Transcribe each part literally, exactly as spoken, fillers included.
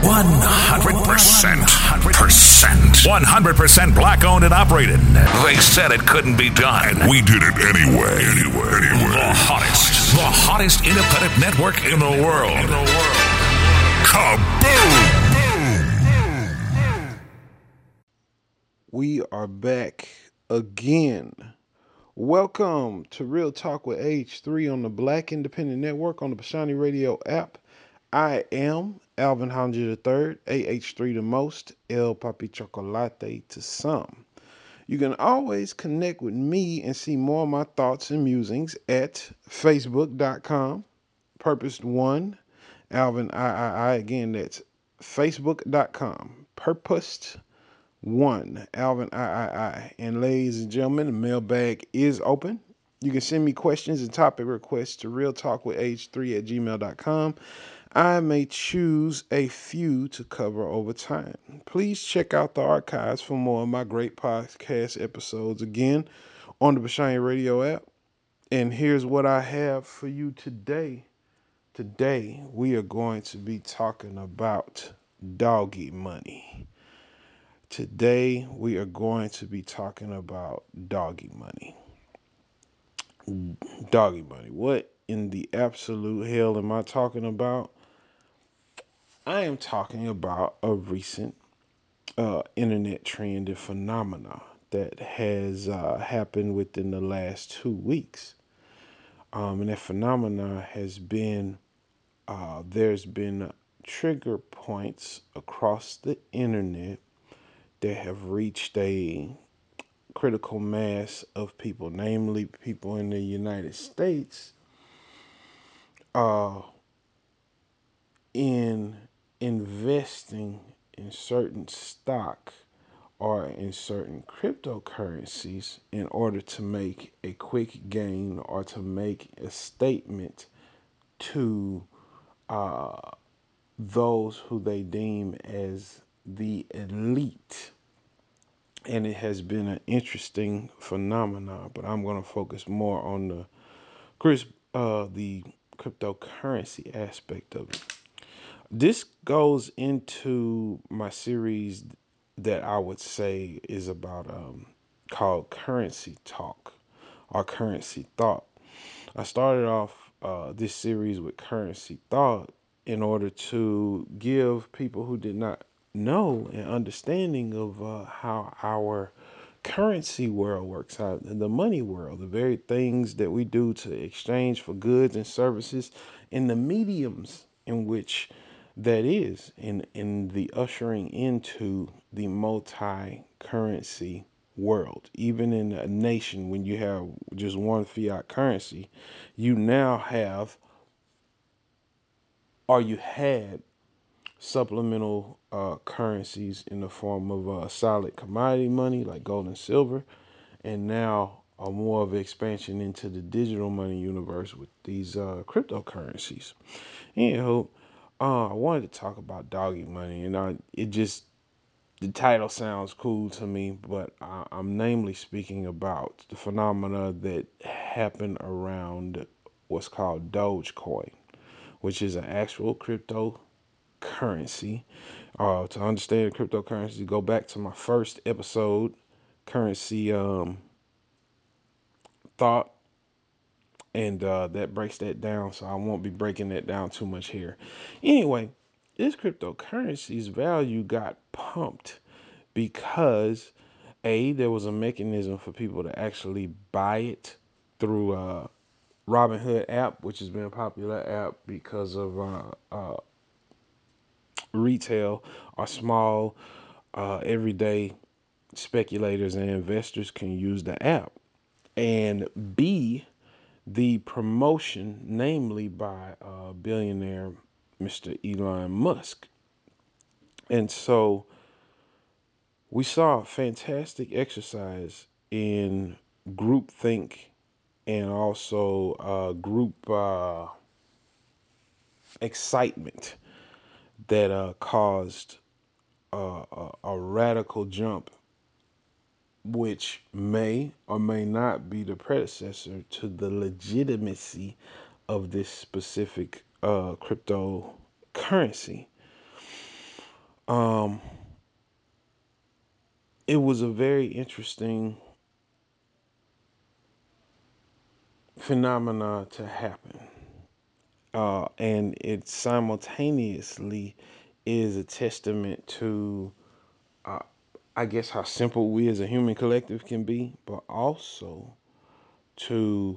one hundred percent. Percent. one hundred percent black owned and operated. They said it couldn't be done. We did it anyway. Anyway. Anyway. The hottest. The hottest independent network in the world. In the world. Kaboom! We are back again. Welcome to Real Talk with H three on the Black Independent Network on the Bashani Radio app. I am Alvin Hollander the third, A H three the most, El Papi Chocolate to some. You can always connect with me and see more of my thoughts and musings at facebook dot com, purposed one, Alvin I I I. Again, that's facebook dot com, purposed one, Alvin I I I. And ladies and gentlemen, the mailbag is open. You can send me questions and topic requests to real talk with h three at gmail dot com. I may choose a few to cover over time. Please check out the archives for more of my great podcast episodes again on the Bashani Radio app. And here's what I have for you today. Today, we are going to be talking about doggy money. Today, we are going to be talking about doggy money. Doggy money. What in the absolute hell am I talking about? I am talking about a recent uh, internet trend and phenomena that has uh, happened within the last two weeks. Um, and that phenomena has been, uh, there's been trigger points across the internet that have reached a critical mass of people, namely people in the United States, uh, in investing in certain stock or in certain cryptocurrencies in order to make a quick gain or to make a statement to uh, those who they deem as the elite. And it has been an interesting phenomenon, but I'm going to focus more on the Chris, uh, the cryptocurrency aspect of it. This goes into my series that I would say is about um, called Currency Talk or Currency Thought. I started off uh, this series with Currency Thought in order to give people who did not know an understanding of uh, how our currency world works out, the money world, the very things that we do to exchange for goods and services, and the mediums in which that is in in the ushering into the multi-currency world. Even in a nation, when you have just one fiat currency, you now have, or you had, supplemental uh, currencies in the form of uh, solid commodity money like gold and silver, and now a more of an expansion into the digital money universe with these uh, cryptocurrencies. Anyhow, uh, I wanted to talk about doggy money, and I, it just, the title sounds cool to me, but I, I'm namely speaking about the phenomena that happened around what's called Dogecoin, which is an actual cryptocurrency. Uh, to understand cryptocurrency, go back to my first episode, Currency um, Thought, and uh, that breaks that down, so I won't be breaking that down too much here. Anyway, this cryptocurrency's value got pumped because, A, there was a mechanism for people to actually buy it through uh, Robinhood app, which has been a popular app because of uh, uh, retail or small, uh, everyday speculators and investors can use the app. And B, the promotion, namely by uh, billionaire Mister Elon Musk. And so we saw a fantastic exercise in groupthink and also uh, group uh, excitement that uh, caused uh, a, a radical jump, which may or may not be the predecessor to the legitimacy of this specific uh, cryptocurrency. Um, it was a very interesting phenomena to happen. Uh, and it simultaneously is a testament to, uh, I guess, how simple we as a human collective can be, but also to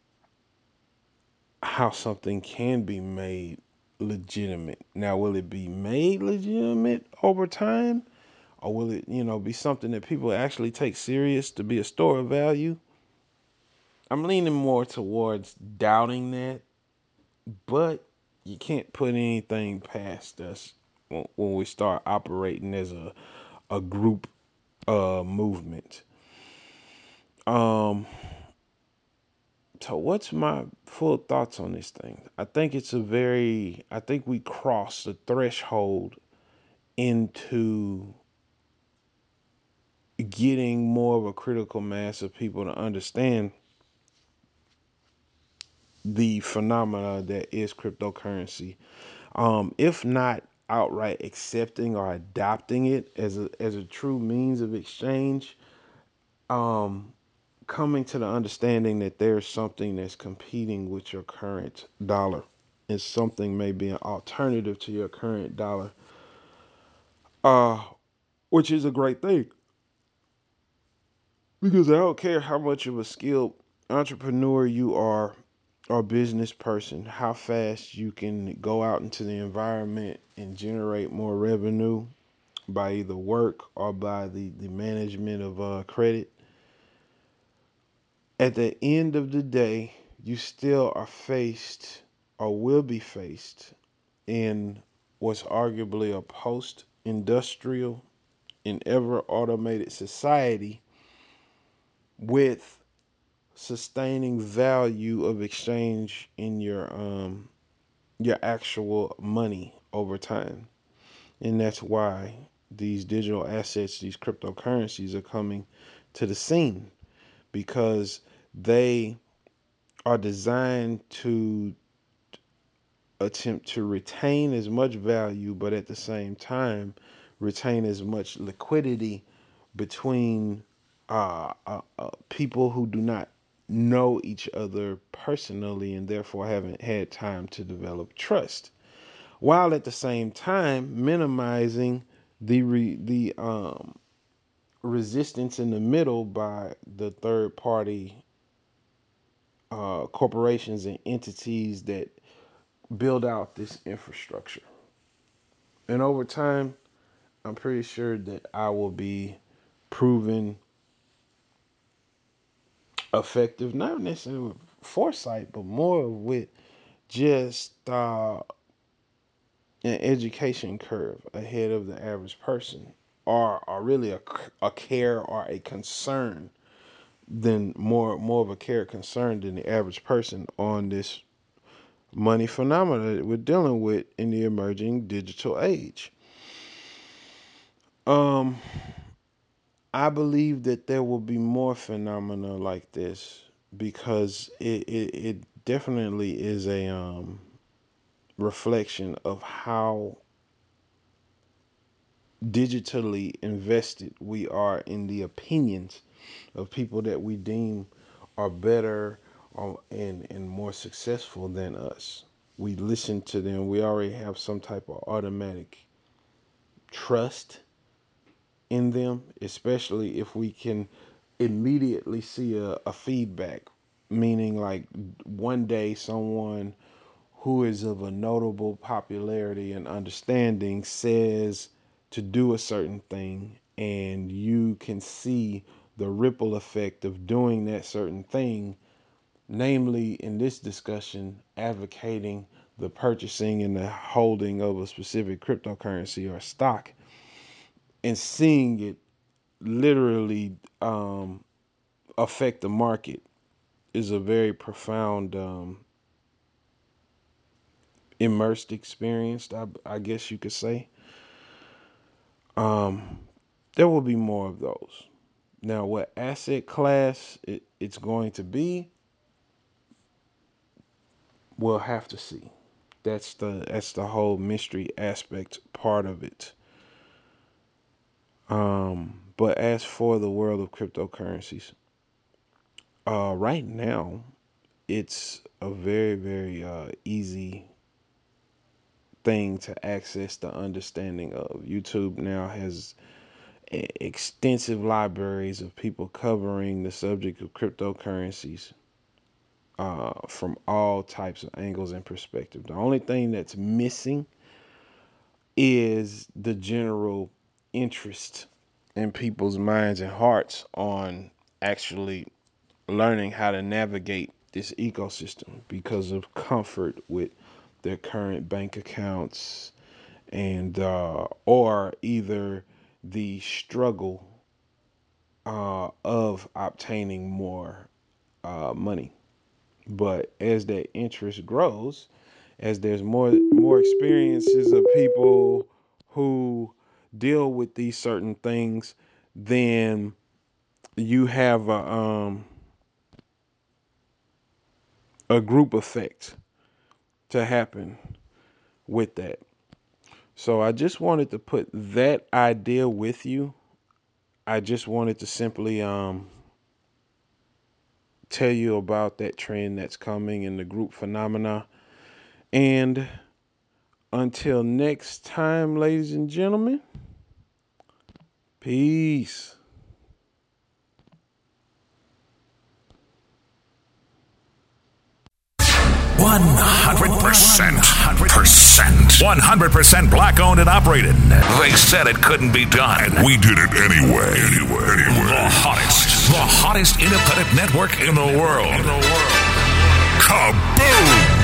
how something can be made legitimate. Now, will it be made legitimate over time? Or will it, you know, be something that people actually take serious to be a store of value? I'm leaning more towards doubting that, but you can't put anything past us when, when we start operating as a a group uh movement. Um so what's my full thoughts on this thing? I think it's a very I think we crossed the threshold into getting more of a critical mass of people to understand the phenomena that is cryptocurrency. Um, if not outright accepting or adopting it as a as a true means of exchange, um, coming to the understanding that there's something that's competing with your current dollar, and something may be an alternative to your current dollar, uh, which is a great thing because I don't care how much of a skilled entrepreneur you are or business person, how fast you can go out into the environment and generate more revenue by either work or by the, the management of uh, credit. At the end of the day, you still are faced or will be faced in what's arguably a post industrial and ever automated society with sustaining value of exchange in your um your actual money over time. And that's why these digital assets, these cryptocurrencies are coming to the scene because they are designed to attempt to retain as much value, but at the same time, retain as much liquidity between uh, uh, uh, people who do not know each other personally and therefore haven't had time to develop trust, while at the same time minimizing the re- the um, resistance in the middle by the third party uh, corporations and entities that build out this infrastructure. And over time, I'm pretty sure that I will be proven effective, not necessarily with foresight, but more with just uh, an education curve ahead of the average person, or, or really a, a care or a concern than more more of a care concern than the average person on this money phenomena that we're dealing with in the emerging digital age. Um, I believe that there will be more phenomena like this because it, it, it definitely is a um, reflection of how digitally invested we are in the opinions of people that we deem are better or, and, and more successful than us. We listen to them. We already have some type of automatic trust in them, especially if we can immediately see a, a feedback, meaning like one day someone who is of a notable popularity and understanding says to do a certain thing, and you can see the ripple effect of doing that certain thing, namely in this discussion, advocating the purchasing and the holding of a specific cryptocurrency or stock, and seeing it literally um, affect the market is a very profound, um, immersed experience, I, I guess you could say. Um, there will be more of those. Now, what asset class it, it's going to be, we'll have to see. That's the that's the whole mystery aspect part of it. Um, but as for the world of cryptocurrencies, uh, right now, it's a very, very uh, easy thing to access the understanding of. YouTube now has extensive libraries of people covering the subject of cryptocurrencies uh, from all types of angles and perspectives. The only thing that's missing is the general interest in people's minds and hearts on actually learning how to navigate this ecosystem because of comfort with their current bank accounts and uh, or either the struggle uh, of obtaining more uh, money. But as that interest grows, as there's more more experiences of people who deal with these certain things, then you have a um, a group effect to happen with that. So I just wanted to put that idea with you. I just wanted to simply um, tell you about that trend that's coming in the group phenomena. And until next time, ladies and gentlemen, peace. one hundred percent. one hundred percent. one hundred percent black owned and operated. They said it couldn't be done. We did it anyway. Anyway. Anyway. The hottest. The hottest independent network in the world. In the world. Kaboom!